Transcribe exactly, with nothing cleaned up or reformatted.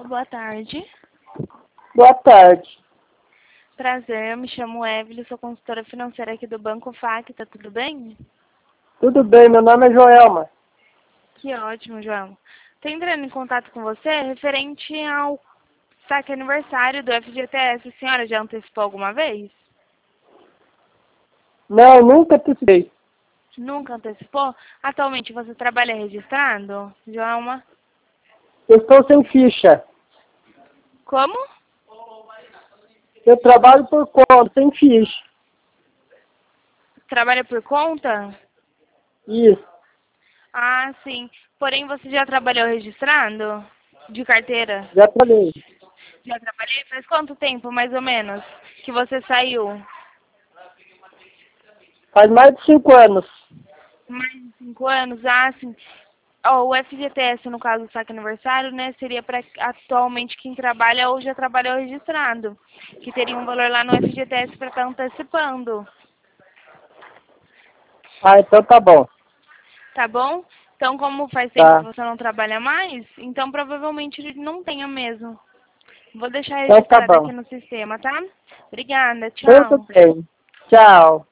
Boa tarde. Boa tarde. Prazer, eu me chamo Evelyn, sou consultora financeira aqui do Banco Facta, tudo bem? Tudo bem, meu nome é Joelma. Que ótimo, João. Estou entrando em contato com você referente ao saque aniversário do F G T S. A senhora já antecipou alguma vez? Não, nunca antecipei. Nunca antecipou? Atualmente você trabalha registrado, Joelma? Eu estou sem ficha. Como? Eu trabalho por conta, sem ficha. Trabalha por conta? Isso. Ah, sim. Porém, você já trabalhou registrando? De carteira? Já trabalhei. Já trabalhei? Faz quanto tempo, mais ou menos, que você saiu? Faz mais de cinco anos. Mais de cinco anos? Ah, sim. Ó, o F G T S, no caso do saque aniversário, né, seria para atualmente quem trabalha ou já trabalhou registrado, que teria um valor lá no F G T S para estar antecipando. Ah, então tá bom. Tá bom? Então, como faz tempo que Tá. você não trabalha mais, então provavelmente ele não tenha mesmo. Vou deixar Então tá registrado aqui bom. no sistema, tá? Obrigada, Tudo tchau. bem. Tchau.